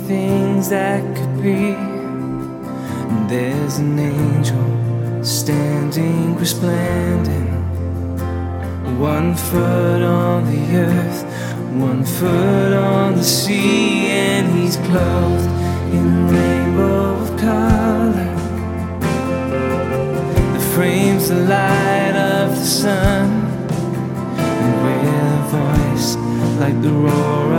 things that could be. And there's an angel standing resplendent, 1 foot on the earth, 1 foot on the sea, and he's clothed in a rainbow of color that frames the light of the sun, and with a voice like the roar